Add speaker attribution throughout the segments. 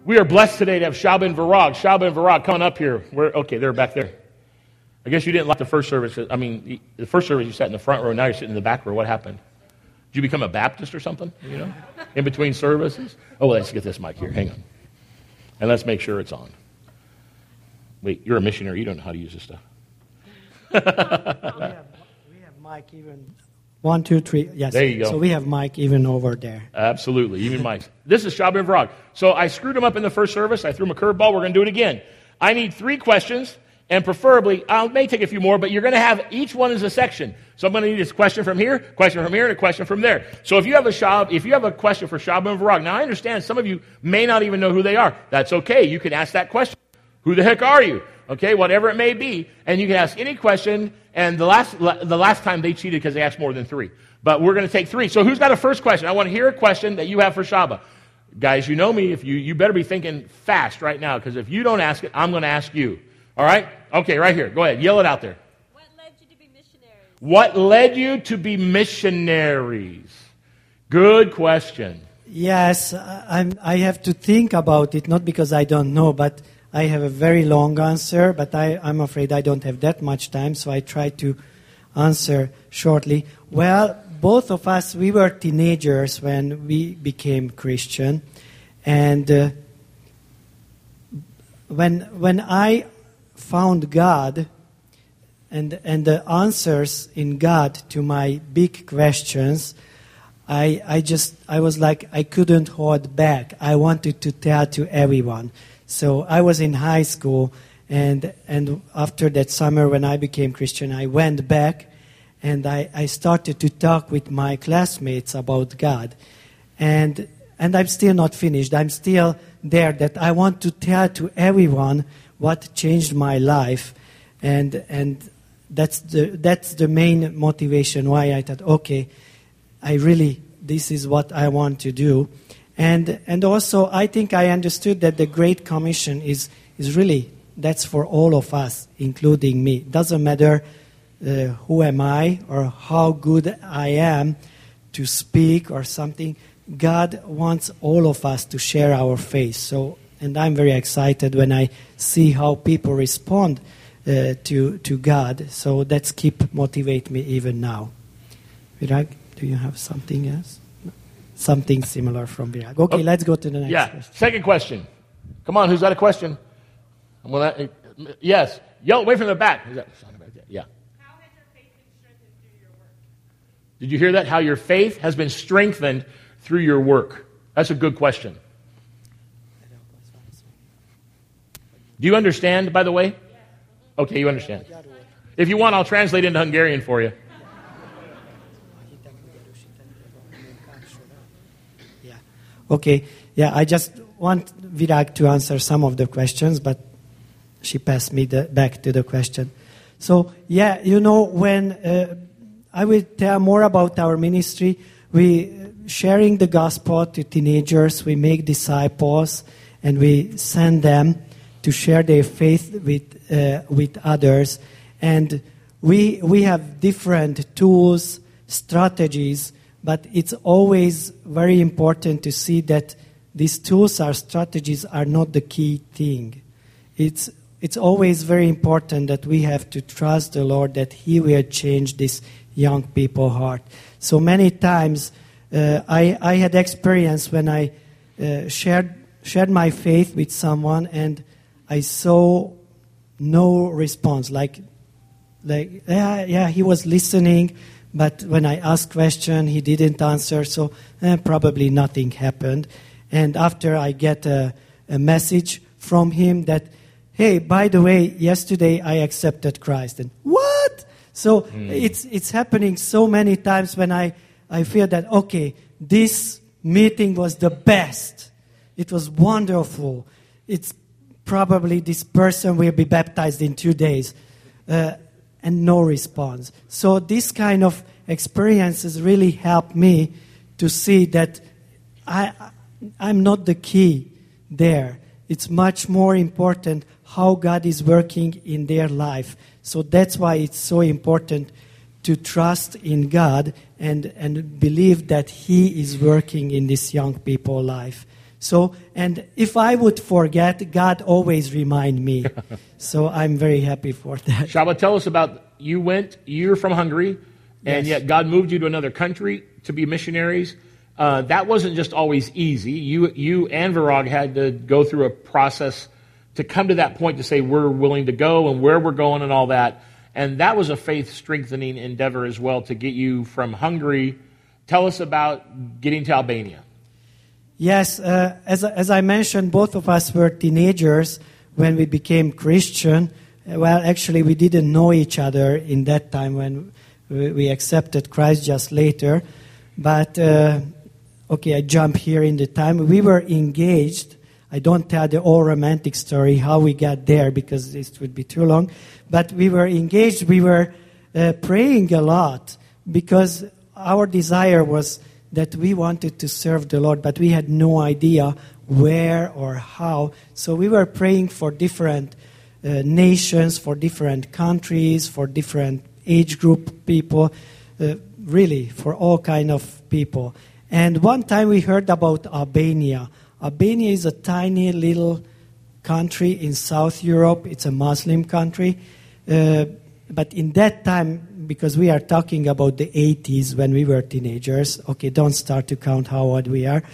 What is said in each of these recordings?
Speaker 1: We are blessed today to have Shaba and Virag. Shaba and Virag, coming up here. Okay, they're back there. I guess you didn't like the first service. I mean, the first service you sat in the front row, now you're sitting in the back row. What happened? Did you become a Baptist or something, in between services? Oh, let's get this mic here. Hang on. And let's make sure it's on. Wait, you're a missionary. You don't know how to use this stuff.
Speaker 2: we have mic even 1, 2, 3. Yes.
Speaker 1: There you go.
Speaker 2: So we have mic even over there.
Speaker 1: Absolutely, even mics. This is Shaba and Virag. So I screwed them up in the first service. I threw them a curveball. We're going to do it again. I need 3 questions, and preferably, I may take a few more, but you're going to have each one as a section. So I'm going to need a question from here, and a question from there. So if you have a question for Shaba and Virag, now I understand some of you may not even know who they are. That's okay. You can ask that question. Who the heck are you? Okay, whatever it may be, and you can ask any question. And the last time they cheated because they asked more than 3. But we're going to take 3. So who's got a first question? I want to hear a question that you have for Shaba. Guys, you know me. If you better be thinking fast right now, because if you don't ask it, I'm going to ask you. All right? Okay, right here. Go ahead. Yell it out there.
Speaker 3: What led you to be missionaries?
Speaker 1: What led you to be missionaries? Good question.
Speaker 2: Yes, I have to think about it, not because I don't know, but I have a very long answer, but I'm afraid I don't have that much time, so I try to answer shortly. Well, both of us, we were teenagers when we became Christian, and when I found God and the answers in God to my big questions, I was like, I couldn't hold back. I wanted to tell to everyone. So I was in high school, and after that summer when I became Christian, I went back, and I started to talk with my classmates about God. And I'm still not finished. I'm still there, that I want to tell to everyone what changed my life. And that's the main motivation why I thought, okay, this is what I want to do. And also, I think I understood that the Great Commission is really, that's for all of us, including me. It doesn't matter who am I or how good I am to speak or something. God wants all of us to share our faith. So, and I'm very excited when I see how people respond to God. So that's motivate me even now. Virag, do you have something else? Something similar from Virag. Okay, let's go to the next question.
Speaker 1: Second question. Come on, who's got a question? Yes. Yell away from the back. Yeah.
Speaker 3: How has your faith been strengthened through your work?
Speaker 1: Did you hear that? How your faith has been strengthened through your work. That's a good question. Do you understand, by the way? Okay, you understand. If you want, I'll translate into Hungarian for you.
Speaker 2: Okay, I just want Virag to answer some of the questions, but she passed me back to the question. So, when I will tell more about our ministry, we sharing the gospel to teenagers, we make disciples, and we send them to share their faith with others. And we have different tools, strategies, but it's always very important to see that these tools or strategies are not the key thing. It's always very important that we have to trust the Lord that He will change this young people's heart. So many times I had experience when I shared my faith with someone and I saw no response. Like he was listening, but when I asked question, he didn't answer, so probably nothing happened. And after I get a message from him that, hey, by the way, yesterday I accepted Christ. And what? So it's happening so many times when I feel that, okay, this meeting was the best. It was wonderful. It's probably this person will be baptized in 2 days. And no response. So this kind of experiences really help me to see that I'm not the key there. It's much more important how God is working in their life. So that's why it's so important to trust in God and believe that He is working in this young people's life. So, and if I would forget, God always remind me. So I'm very happy for that.
Speaker 1: Shaba, tell us about, you're from Hungary, and
Speaker 2: Yes.
Speaker 1: yet God moved you to another country to be missionaries. That wasn't just always easy. You and Virag had to go through a process to come to that point to say we're willing to go and where we're going and all that. And that was a faith-strengthening endeavor as well to get you from Hungary. Tell us about getting to Albania.
Speaker 2: Yes, as I mentioned, both of us were teenagers when we became Christian. Well, actually, we didn't know each other in that time when we accepted Christ just later. But, okay, I jump here in the time. We were engaged. I don't tell the whole romantic story, how we got there, because this would be too long. But we were engaged. We were praying a lot because our desire was that we wanted to serve the Lord, but we had no idea where or how. So we were praying for different nations, for different countries, for different age group people, really for all kind of people. And one time we heard about Albania. Albania is a tiny little country in South Europe. It's a Muslim country. But in that time, because we are talking about the 80s when we were teenagers. Okay, don't start to count how old we are.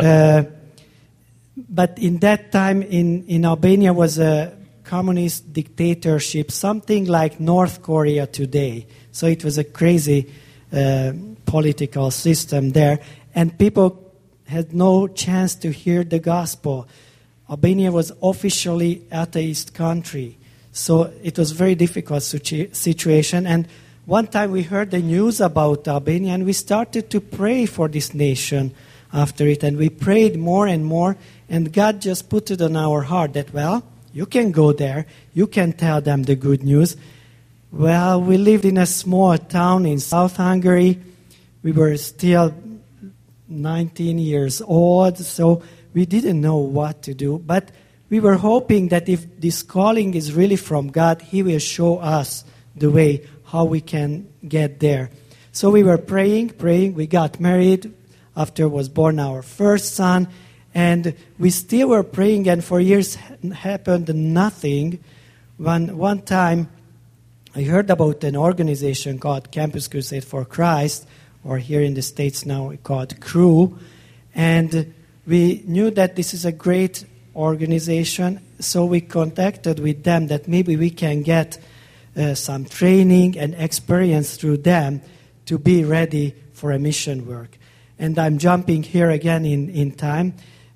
Speaker 2: But in that time, in Albania was a communist dictatorship, something like North Korea today. So it was a crazy political system there. And people had no chance to hear the gospel. Albania was officially atheist country. So it was a very difficult situation. And one time we heard the news about Albania, and we started to pray for this nation after it. And we prayed more and more, and God just put it on our heart that, well, you can go there. You can tell them the good news. Well, we lived in a small town in South Hungary. We were still 19 years old, so we didn't know what to do. But we were hoping that if this calling is really from God, He will show us the way how we can get there. So we were praying. We got married. After was born our first son. And we still were praying, and for years happened nothing. One time I heard about an organization called Campus Crusade for Christ, or here in the States now called CRU. And we knew that this is a great organization, so we contacted with them that maybe we can get some training and experience through them to be ready for a mission work. And I'm jumping here again in time.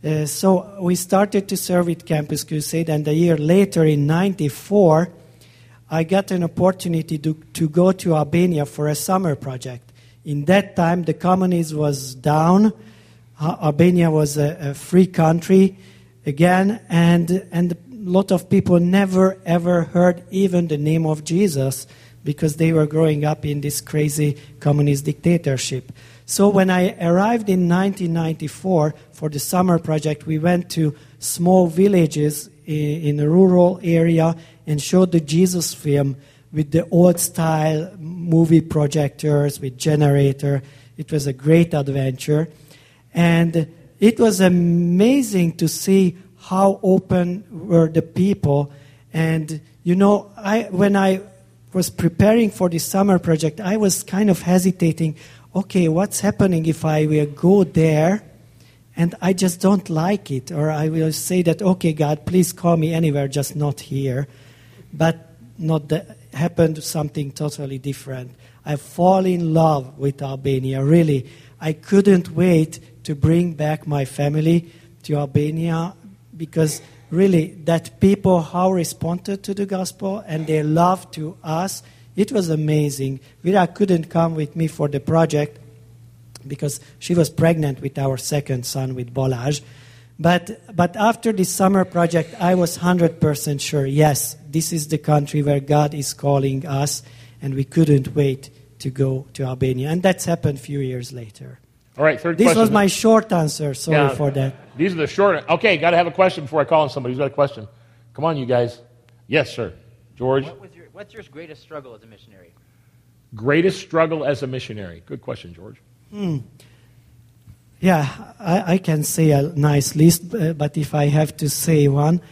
Speaker 2: So we started to serve with Campus Crusade, and a year later, in 1994, I got an opportunity to go to Albania for a summer project. In that time, the communism was down. Albania was a free country again, and a lot of people never ever heard even the name of Jesus because they were growing up in this crazy communist dictatorship. So when I arrived in 1994 for the summer project, we went to small villages in a rural area and showed the Jesus film with the old-style movie projectors, with generator. It was a great adventure. And it was amazing to see how open were the people. And, you know, when I was preparing for this summer project, I was kind of hesitating. Okay, what's happening if I will go there and I just don't like it? Or I will say that, okay, God, please call me anywhere, just not here. But happened something totally different. I fall in love with Albania, really. I couldn't wait to bring back my family to Albania because really that people how responded to the gospel and their love to us, it was amazing. Vera couldn't come with me for the project because she was pregnant with our second son, with Balázs. But after this summer project, I was 100% sure, yes, this is the country where God is calling us, and we couldn't wait to go to Albania. And that's happened a few years later.
Speaker 1: All right, third
Speaker 2: this
Speaker 1: question.
Speaker 2: This was my short answer. Sorry for that.
Speaker 1: These are the short. Okay, got to have a question before I call on somebody who's got a question. Come on, you guys. Yes, sir. George?
Speaker 4: What's your greatest struggle as a missionary?
Speaker 1: Greatest struggle as a missionary. Good question, George.
Speaker 2: Yeah, I can say a nice list, but if I have to say one,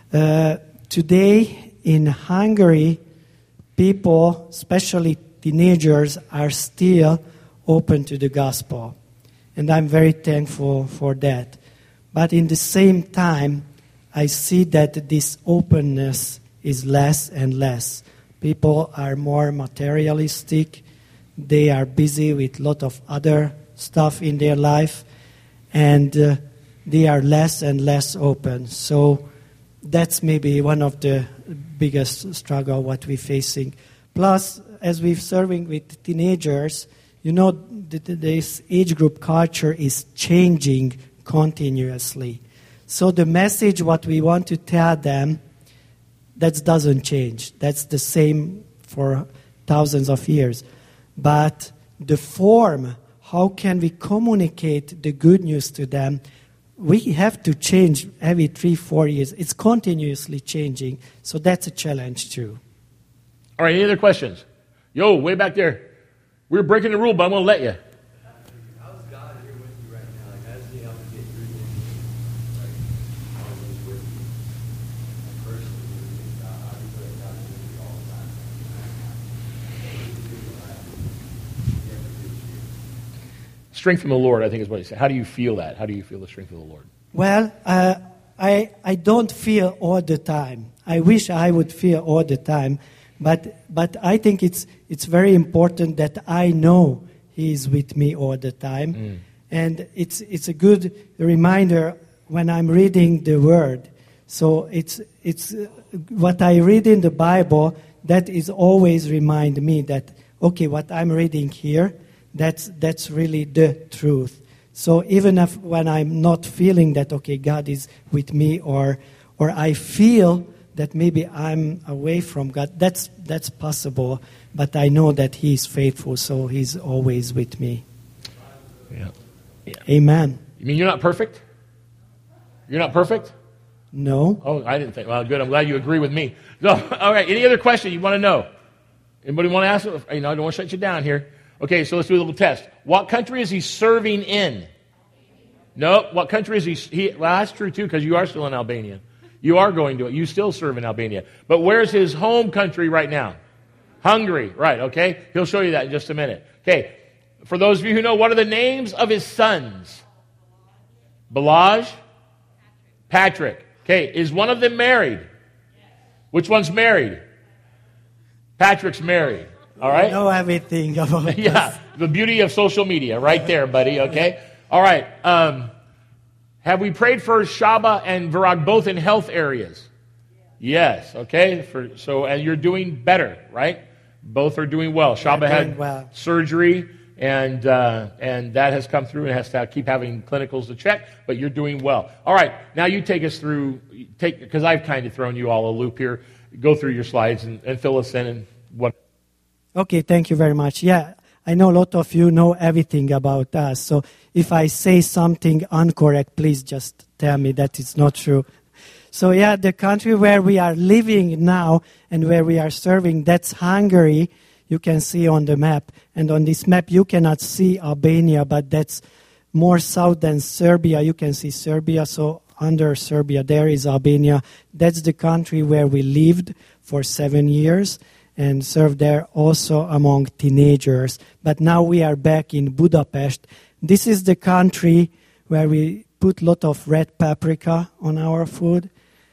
Speaker 2: today in Hungary, people, especially teenagers, are still open to the gospel. And I'm very thankful for that. But in the same time, I see that this openness is less and less. People are more materialistic. They are busy with a lot of other stuff in their life, and they are less and less open. So that's maybe one of the biggest struggle what we're facing. Plus, as we're serving with teenagers, you know, this age group culture is changing continuously. So the message what we want to tell them, that doesn't change. That's the same for thousands of years. But the form, how can we communicate the good news to them? We have to change every 3-4 years. It's continuously changing. So that's a challenge too.
Speaker 1: All right, any other questions? Yo, way back there. We were breaking the rule, but I'm going to let you.
Speaker 5: How's God here with you right now? Like, how does he help you get through things? Like, how is he with you? Like, personally, how do you put God with you all the time?
Speaker 1: Strength from the Lord, I think is what he said. How do you feel that? How do you feel the strength of the Lord?
Speaker 2: Well, I don't feel all the time. I wish I would feel all the time. But I think it's very important that I know He is with me all the time. And it's a good reminder when I'm reading the Word. So it's what I read in the Bible, that is always remind me that, okay, what I'm reading here, that's really the truth. So even if when I'm not feeling that, okay, God is with me, or I feel that maybe I'm away from God, that's possible. But I know that He is faithful, so He's always with me.
Speaker 1: Yeah.
Speaker 2: Amen.
Speaker 1: You mean you're not perfect? You're not perfect?
Speaker 2: No.
Speaker 1: Oh, I didn't think. Well, good. I'm glad you agree with me. So, all right. Any other question you want to know? Anybody want to ask? I don't want to shut you down here. Okay, so let's do a little test. What country is he serving in? No. What country is he? Well, that's true too, because you are still in Albania. You are going to it. You still serve in Albania. But where's his home country right now? Hungary. Right. Okay. He'll show you that in just a minute. Okay. For those of you who know, what are the names of his sons? Balaj, Patrick. Okay. Is one of them married? Which one's married? Patrick's married. All right?
Speaker 2: I know everything about this.
Speaker 1: Yeah, the beauty of social media right there, buddy, okay? All right. Have we prayed for Shaba and Virag both in health areas? Yes, okay? And you're doing better, right? Both are doing well. Shaba had surgery, and that has come through and has to keep having clinicals to check, but you're doing well. All right, now you take us through, because I've kind of thrown you all a loop here. Go through your slides and fill us in and what.
Speaker 2: Okay, thank you very much. Yeah, I know a lot of you know everything about us. So if I say something incorrect, please just tell me that it's not true. So yeah, the country where we are living now and where we are serving, that's Hungary. You can see on the map. And on this map, you cannot see Albania, but that's more south than Serbia. You can see Serbia. So under Serbia, there is Albania. That's the country where we lived for 7 years and served there also among teenagers. But now we are back in Budapest. This is the country where we put a lot of red paprika on our food.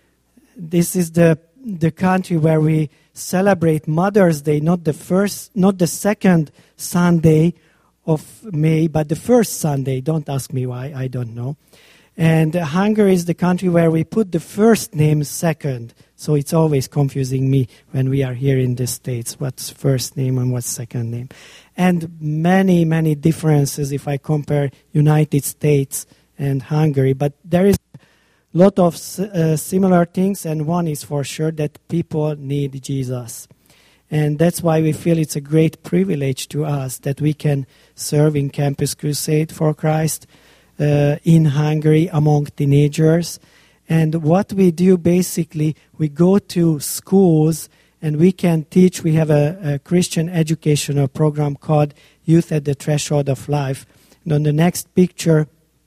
Speaker 2: This is the country where we celebrate Mother's Day, not the second Sunday of May, but the first Sunday. Don't ask me why, I don't know. And Hungary is the country where we put the first name second. So it's always confusing me when we are here in the States, what's first name and what's second name. And many, many differences if I compare United States and Hungary. But there is a lot of similar things, and one is for sure that people need Jesus. And that's why we feel it's a great privilege to us that we can serve in Campus Crusade for Christ in Hungary among teenagers. And what we do basically, we go to schools and we can teach. We have a Christian educational program called Youth at the Threshold of Life. And on the next picture,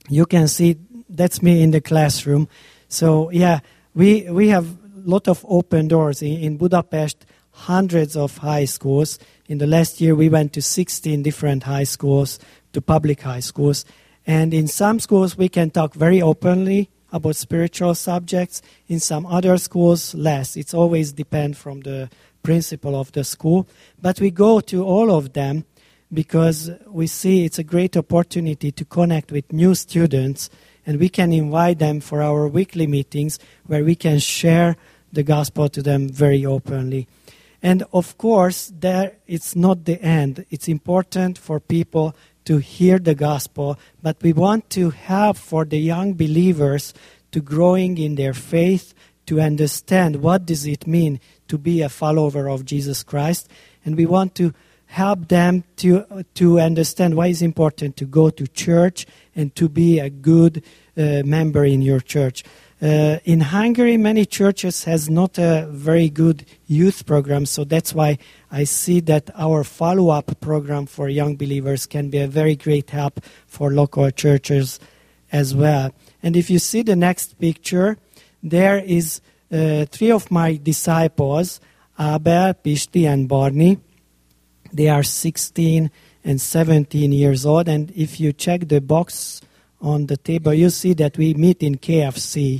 Speaker 2: You can see that's me in the classroom. So yeah, we have a lot of open doors in Budapest. Hundreds of high schools. In the last year, we went to 16 different high schools, to public high schools. And in some schools, we can talk very openly about spiritual subjects. In some other schools, less. It's always depend from the principal of the school. But we go to all of them because we see it's a great opportunity to connect with new students, and we can invite them for our weekly meetings where we can share the gospel to them very openly. And of course, there it's not the end. It's important for people to hear the gospel, but we want to help for the young believers to growing in their faith, to understand what does it mean to be a follower of Jesus Christ. And we want to help them to understand why it's important to go to church and to be a good member in your church. In Hungary, many churches has not a very good youth program, so that's why I see that our follow-up program for young believers can be a very great help for local churches as well. And if you see the next picture, there is 3 of my disciples, Abel, Pisti, and Barney. They are 16 and 17 years old, and if you check the box on the table, you see that we meet in KFC.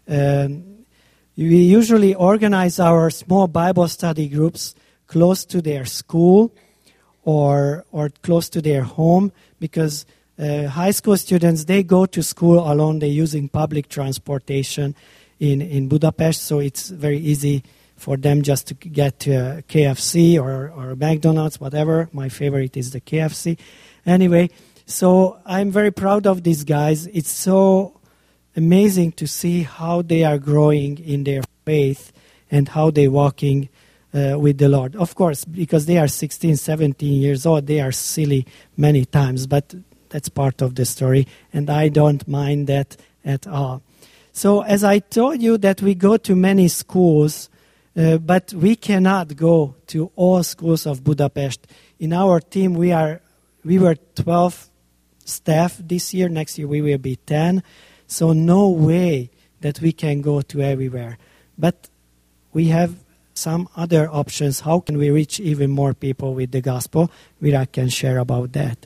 Speaker 2: We usually organize our small Bible study groups close to their school or close to their home, because high school students, they go to school alone. They're using public transportation in Budapest, so it's very easy for them just to get to a KFC or McDonald's, whatever. My favorite is the KFC. Anyway, so I'm very proud of these guys. It's so amazing to see how they are growing in their faith and how they're walking with the Lord. Of course, because they are 16, 17 years old, they are silly many times, but that's part of the story, and I don't mind that at all. So as I told you that we go to many schools, but we cannot go to all schools of Budapest. In our team, we were 12 staff this year. Next year, we will be 10. So no way that we can go to everywhere. But we have some other options. How can we reach even more people with the gospel? I can share about that.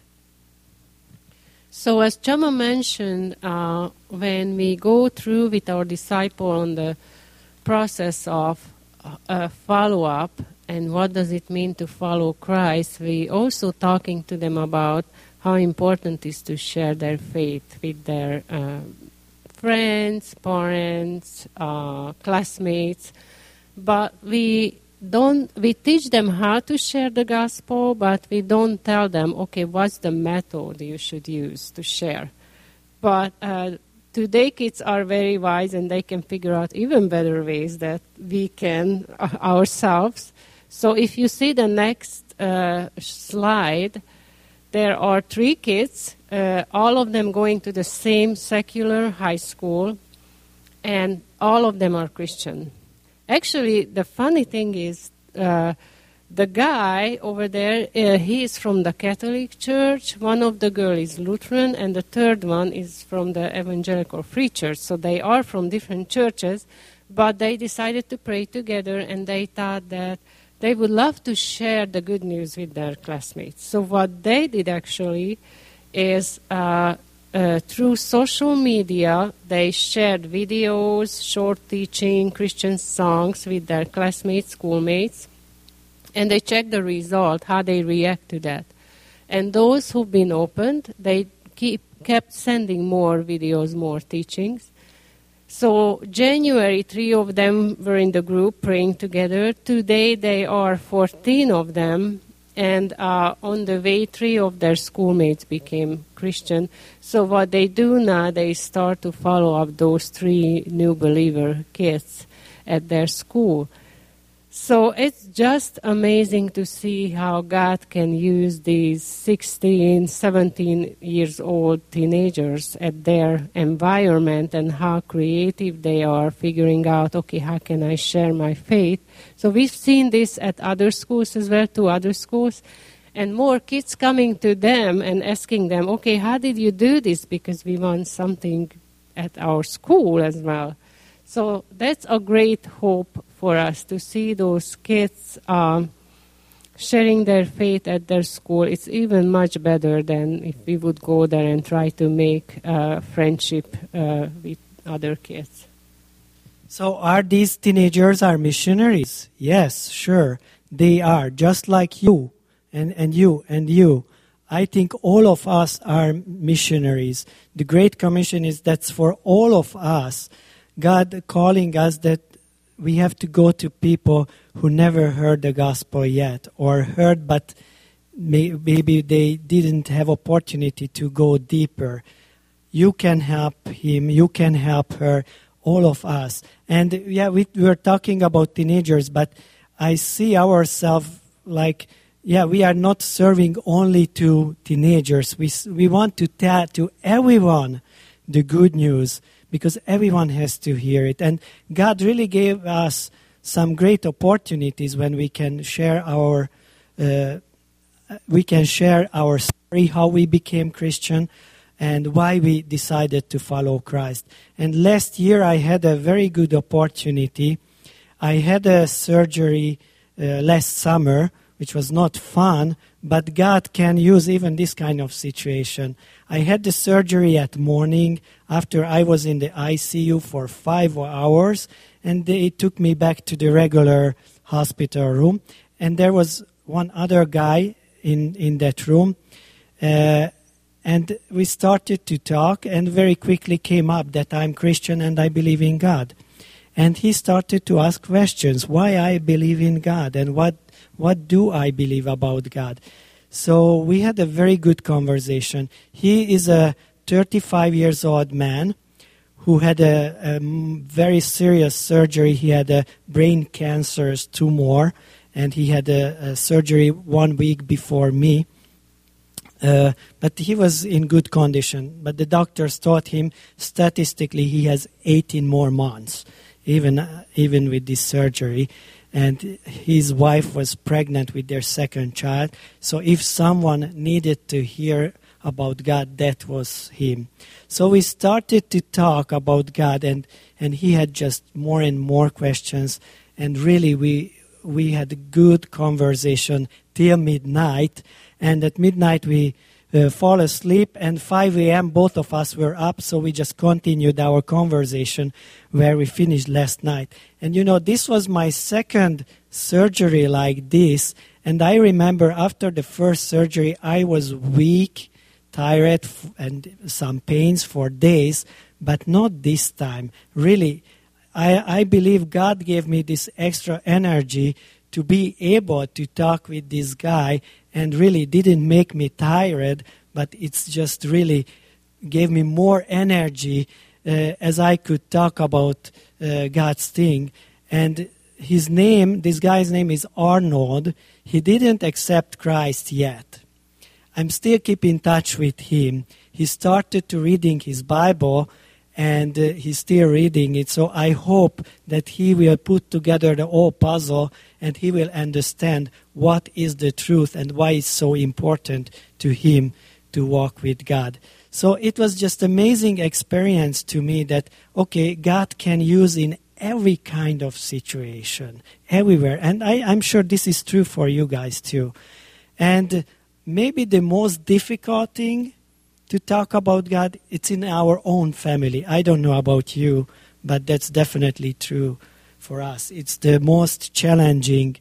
Speaker 6: So as Chama mentioned, when we go through with our disciple on the process of follow-up and what does it mean to follow Christ, we also talking to them about how important it is to share their faith with their friends, parents, classmates. But we teach them how to share the gospel, but we don't tell them, okay, what's the method you should use to share. But today kids are very wise and they can figure out even better ways that we can ourselves. So if you see the next slide, there are 3 kids, all of them going to the same secular high school, and all of them are Christian. Actually, the funny thing is, the guy over there, he is from the Catholic Church, one of the girls is Lutheran, and the third one is from the Evangelical Free Church. So they are from different churches, but they decided to pray together, and they thought that they would love to share the good news with their classmates. So what they did actually is through social media, they shared videos, short teaching, Christian songs with their classmates, schoolmates, and they checked the result, how they react to that. And those who've been opened, they kept sending more videos, more teachings. So January, 3 of them were in the group praying together. Today they are 14 of them. And on the way, 3 of their schoolmates became Christian. So what they do now, they start to follow up those 3 new believer kids at their school. So it's just amazing to see how God can use these 16, 17 years old teenagers at their environment and how creative they are figuring out, okay, how can I share my faith? So we've seen this at other schools as well, 2 other schools. and more kids coming to them and asking them, okay, how did you do this? Because we want something at our school as well. So that's a great hope for us to see those kids sharing their faith at their school. It's even much better than if we would go there and try to make friendship with other kids.
Speaker 2: So are these teenagers are missionaries? Yes, sure. They are, just like you and you and you. I think all of us are missionaries. The Great Commission is that's for all of us. God calling us that we have to go to people who never heard the gospel yet, or heard but maybe they didn't have opportunity to go deeper. You can help him, you can help her, all of us. And yeah, we were talking about teenagers, but I see ourselves like, yeah, we are not serving only to teenagers. We want to tell to everyone the good news, because everyone has to hear it. And God really gave us some great opportunities when we can share our story, how we became Christian, and why we decided to follow Christ. And last year I had a very good opportunity. I had a surgery last summer, which was not fun, but God can use even this kind of situation. I had the surgery at morning after I was in the ICU for 5 hours, and they took me back to the regular hospital room. And there was one other guy in that room, and we started to talk, and very quickly came up that I'm Christian and I believe in God. And he started to ask questions, why I believe in God and what do I believe about God. So we had a very good conversation. He is a 35 years old man who had a very serious surgery. He had a brain cancer tumor, and he had a surgery 1 week before me. But he was in good condition. But the doctors told him statistically he has 18 more months, even with this surgery. And his wife was pregnant with their second child. So if someone needed to hear about God, that was him. So we started to talk about God, and he had just more and more questions. And really we had a good conversation till midnight. And at midnight we fall asleep, and 5 a.m. both of us were up, so we just continued our conversation where we finished last night. And this was my second surgery like this, and I remember after the first surgery I was weak, tired, and some pains for days, but not this time. Really, I believe God gave me this extra energy to be able to talk with this guy, and really didn't make me tired, but it's just really gave me more energy as I could talk about God's thing. And this guy's name is Arnold. He didn't accept Christ yet. I'm still keeping in touch with him. He started to reading his Bible, and he's still reading it. So I hope that he will put together the whole puzzle, and he will understand what is the truth and why it's so important to him to walk with God. So it was just amazing experience to me that, okay, God can use in every kind of situation, everywhere. And I'm sure this is true for you guys too. And maybe the most difficult thing to talk about God, it's in our own family. I don't know about you, but that's definitely true for us. It's the most challenging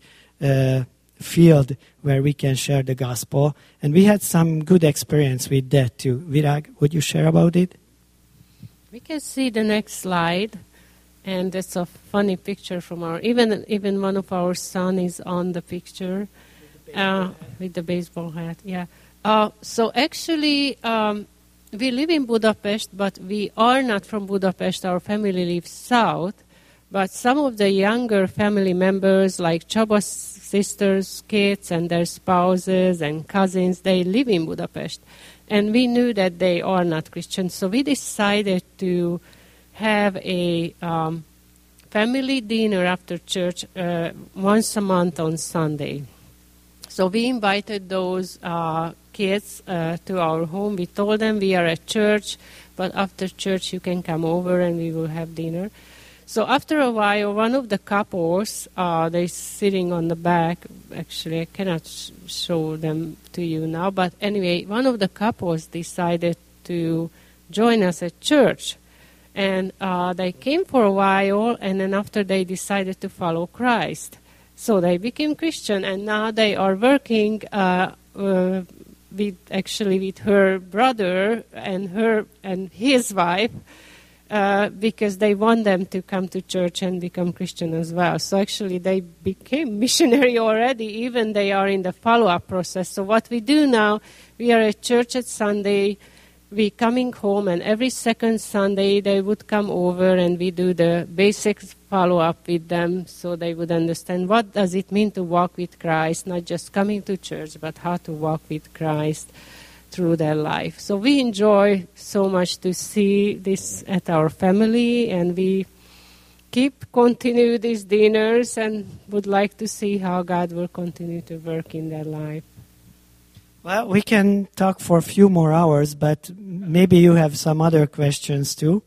Speaker 2: field where we can share the gospel. And we had some good experience with that too. Virag, would you share about it?
Speaker 6: We can see the next slide. And that's a funny picture from even one of our son is on the picture with the baseball hat. Yeah. So actually, we live in Budapest, but we are not from Budapest. Our family lives south. But some of the younger family members, like Csaba's sisters, kids, and their spouses and cousins, they live in Budapest. And we knew that they are not Christians. So we decided to have a family dinner after church once a month on Sunday. So So we invited those kids to our home. We told them we are at church, but after church you can come over and we will have dinner. So after a while, one of the couples, they're sitting on the back. Actually, I cannot show them to you now. But anyway, one of the couples decided to join us at church. And they came for a while, and then after they decided to follow Christ. So they became Christian, and now they are working with her brother and his wife, because they want them to come to church and become Christian as well. So actually they became missionary already, even they are in the follow-up process. So what we do now, we are at church at Sunday, we coming home, and every second Sunday they would come over and we do the basic follow-up with them so they would understand what does it mean to walk with Christ, not just coming to church, but how to walk with Christ through their life. So we enjoy so much to see this at our family, and we continue these dinners and would like to see how God will continue to work in their life.
Speaker 2: Well, we can talk for a few more hours, but maybe you have some other questions too.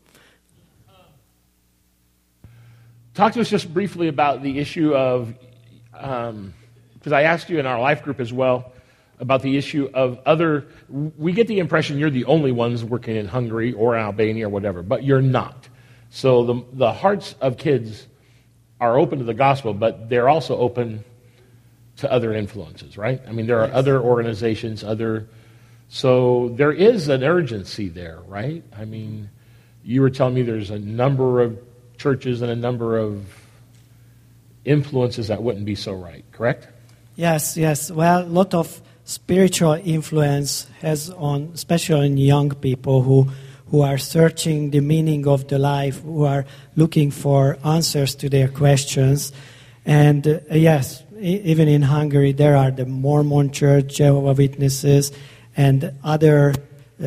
Speaker 1: Talk to us just briefly about the issue of, because I asked you in our life group as well, about the issue of we get the impression you're the only ones working in Hungary or Albania or whatever, but you're not. So the hearts of kids are open to the gospel, but they're also open to other influences, right? I mean, there are other organizations, so there is an urgency there, right? I mean, you were telling me there's a number of churches and a number of influences that wouldn't be so right, correct?
Speaker 2: Yes. Well, a lot of spiritual influence has on, especially in young people who are searching the meaning of the life, who are looking for answers to their questions. And yes, even in Hungary, there are the Mormon Church, Jehovah's Witnesses, and other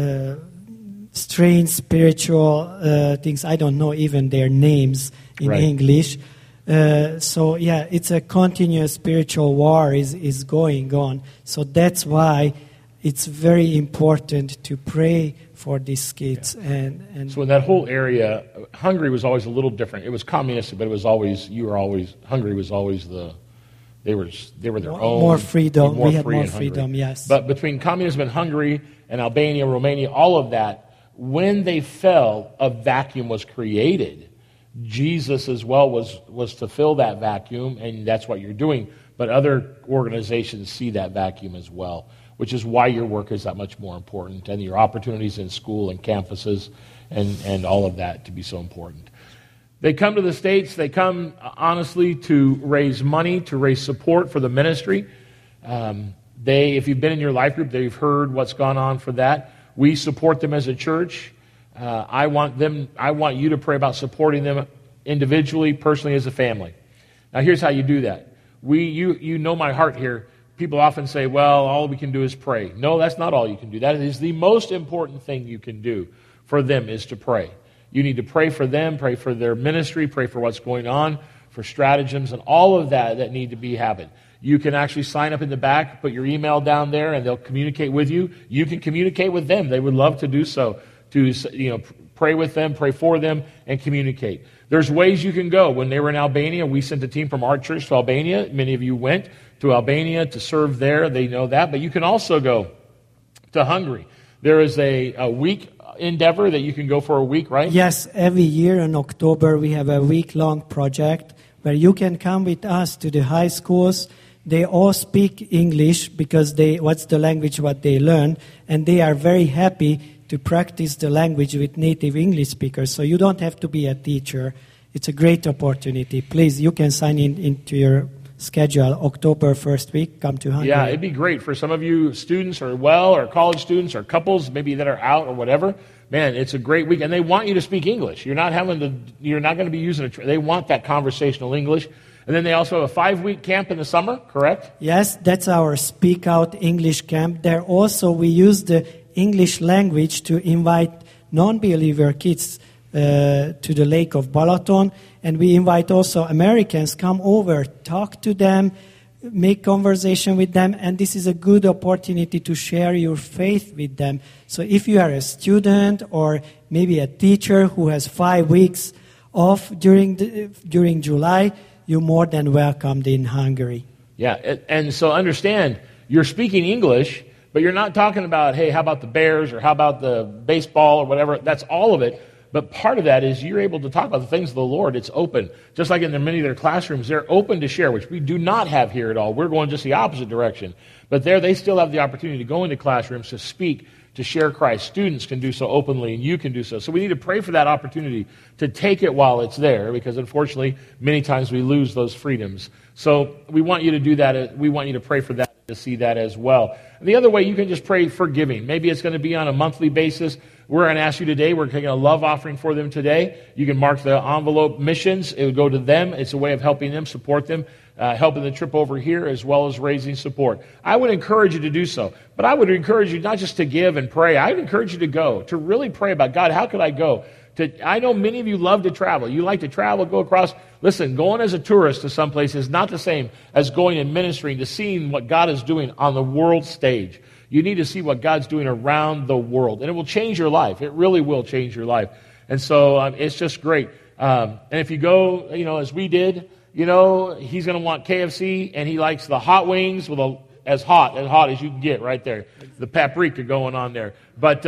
Speaker 2: strange spiritual things. I don't know even their names in English. So it's a continuous spiritual war is going on. So that's why it's very important to pray for these kids.
Speaker 1: Yeah. And so in that whole area, Hungary was always a little different. It was communist, but it was always Hungary was always they were their own.
Speaker 2: More freedom. We had more freedom. Yes.
Speaker 1: But between communism in Hungary and Albania, Romania, all of that, when they fell, a vacuum was created. Jesus as well was to fill that vacuum, and that's what you're doing. But other organizations see that vacuum as well, which is why your work is that much more important, and your opportunities in school and campuses and all of that to be so important. They come to the States, they come honestly to raise money, to raise support for the ministry. If you've been in your life group, they've heard what's gone on for that. We support them as a church. I want you to pray about supporting them individually, personally, as a family. Now, here's how you do that. You know my heart here. People often say, well, all we can do is pray. No, that's not all you can do. That is the most important thing you can do for them is to pray. You need to pray for them, pray for their ministry, pray for what's going on, for stratagems, and all of that need to be happened. You can actually sign up in the back, put your email down there, and they'll communicate with you. You can communicate with them. They would love to do so, to pray with them, pray for them, and communicate. There's ways you can go. When they were in Albania, we sent a team from our church to Albania. Many of you went to Albania to serve there. They know that. But you can also go to Hungary. There is a week endeavor that you can go for a week, right?
Speaker 2: Yes, every year in October we have a week-long project where you can come with us to the high schools. They all speak English because what's the language what they learn, and they are very happy to practice the language with native English speakers. So you don't have to be a teacher. It's a great opportunity. Please, you can sign into your schedule October 1st week. Come to Hungary.
Speaker 1: Yeah, it'd be great for some of you students or college students or couples maybe that are out or whatever. Man, it's a great week, and they want you to speak English. You're not going to be using they want that conversational English. And then they also have a 5-week camp in the summer, correct?
Speaker 2: Yes, that's our Speak Out English camp. There also we use the English language to invite non-believer kids to the Lake of Balaton. And we invite also Americans, come over, talk to them, make conversation with them, and this is a good opportunity to share your faith with them. So if you are a student or maybe a teacher who has 5 weeks off during July, you're more than welcomed in Hungary.
Speaker 1: Yeah, and so understand, you're speaking English, but you're not talking about, hey, how about the Bears or how about the baseball or whatever. That's all of it. But part of that is you're able to talk about the things of the Lord. It's open. Just like in many of their classrooms, they're open to share, which we do not have here at all. We're going just the opposite direction. But there, they still have the opportunity to go into classrooms to speak, to share Christ. Students can do so openly, and you can do so. So we need to pray for that opportunity to take it while it's there, because unfortunately, many times we lose those freedoms. So we want you to do that. We want you to pray for that, to see that as well. And the other way, you can just pray for giving. Maybe it's going to be on a monthly basis. We're going to ask you today, we're taking a love offering for them today. You can mark the envelope missions. It would go to them. It's a way of helping them, support them, helping the trip over here, as well as raising support. I would encourage you to do so. But I would encourage you not just to give and pray. I would encourage you to go, to really pray about, God, how could I go? I know many of you love to travel. You like to travel, go across. Listen, going as a tourist to some place is not the same as going and ministering, to seeing what God is doing on the world stage. You need to see what God's doing around the world. And it will change your life. It really will change your life. And so it's just great. And if you go, as we did, he's going to want KFC, and he likes the hot wings with as hot as you can get right there. The paprika going on there. But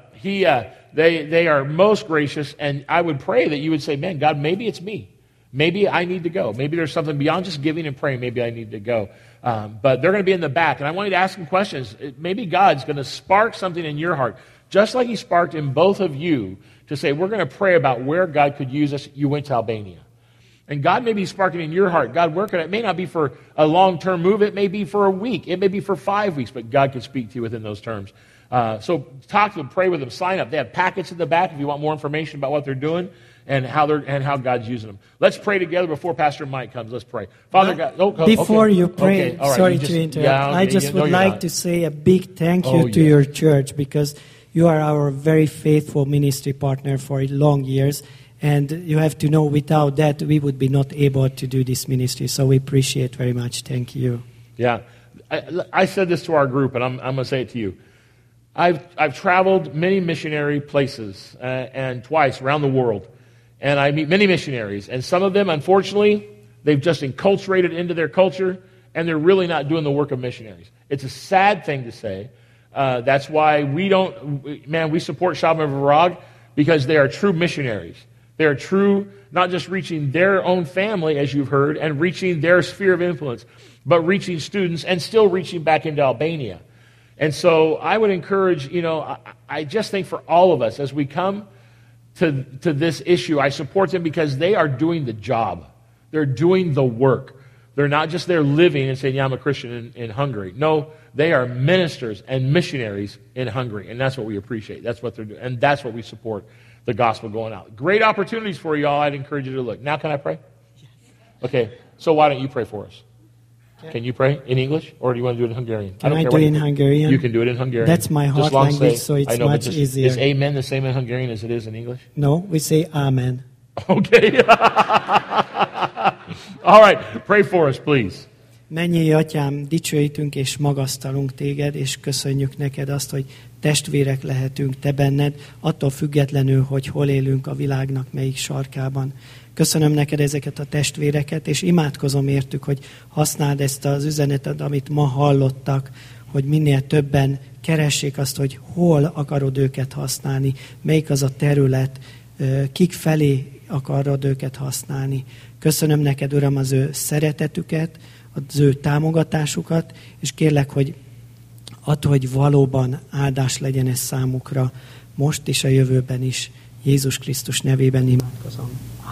Speaker 1: they are most gracious, and I would pray that you would say, man, God, maybe it's me. Maybe I need to go. Maybe there's something beyond just giving and praying. Maybe I need to go. But they're going to be in the back, and I want you to ask them questions. Maybe God's going to spark something in your heart, just like he sparked in both of you, to say, we're going to pray about where God could use us. You went to Albania. And God may be sparking in your heart. God, where could it may not be for a long-term move. It may be for a week. It may be for 5 weeks, but God could speak to you within those terms. So talk to them, pray with them, sign up. They have packets in the back if you want more information about what they're doing and how God's using them. Let's pray together before Pastor Mike comes. Let's pray. Father God,
Speaker 2: before you pray,
Speaker 1: okay, right,
Speaker 2: sorry to interrupt.
Speaker 1: Yeah, okay,
Speaker 2: I just would like to say a big thank you to your church, because you are our very faithful ministry partner for long years. And you have to know, without that, we would be not able to do this ministry. So we appreciate very much. Thank you.
Speaker 1: Yeah. I said this to our group, and I'm going to say it to you. I've traveled many missionary places, and twice around the world. And I meet many missionaries. And some of them, unfortunately, they've just enculturated into their culture, and they're really not doing the work of missionaries. It's a sad thing to say. That's why we support Shalom of Virag, because they are true missionaries. They are true, not just reaching their own family, as you've heard, and reaching their sphere of influence, but reaching students and still reaching back into Albania. And so I would encourage, I just think for all of us, as we come to this issue, I support them because they are doing the job. They're doing the work. They're not just there living and saying, yeah, I'm a Christian in Hungary. No, they are ministers and missionaries in Hungary, and that's what we appreciate. That's what they're doing, and that's what we support, the gospel going out. Great opportunities for you all. I'd encourage you to look. Now can I pray? Okay, so why don't you pray for us? Can you pray in English, or do you want to do it in Hungarian?
Speaker 2: Can I do it in Hungarian?
Speaker 1: You can do it in Hungarian.
Speaker 2: That's my heart language, so it's much easier.
Speaker 1: Is amen the same in Hungarian as it is in English?
Speaker 2: No, we say amen.
Speaker 1: Okay. All right, pray for us, please.
Speaker 2: Mennyei Atyám, dicsőítünk és magasztalunk téged, és köszönjük neked azt, hogy testvérek lehetünk te benned, attól függetlenül, hogy hol élünk a világnak melyik sarkában. Köszönöm neked ezeket a testvéreket, és imádkozom értük, hogy használd ezt az üzenetet, amit ma hallottak, hogy minél többen keressék azt, hogy hol akarod őket használni, melyik az a terület, kik felé akarod őket használni. Köszönöm neked, Uram, az ő szeretetüket, az ő támogatásukat, és kérlek, hogy add, hogy valóban áldás legyen ez számukra, most és a jövőben is. Jézus Krisztus nevében imádkozom.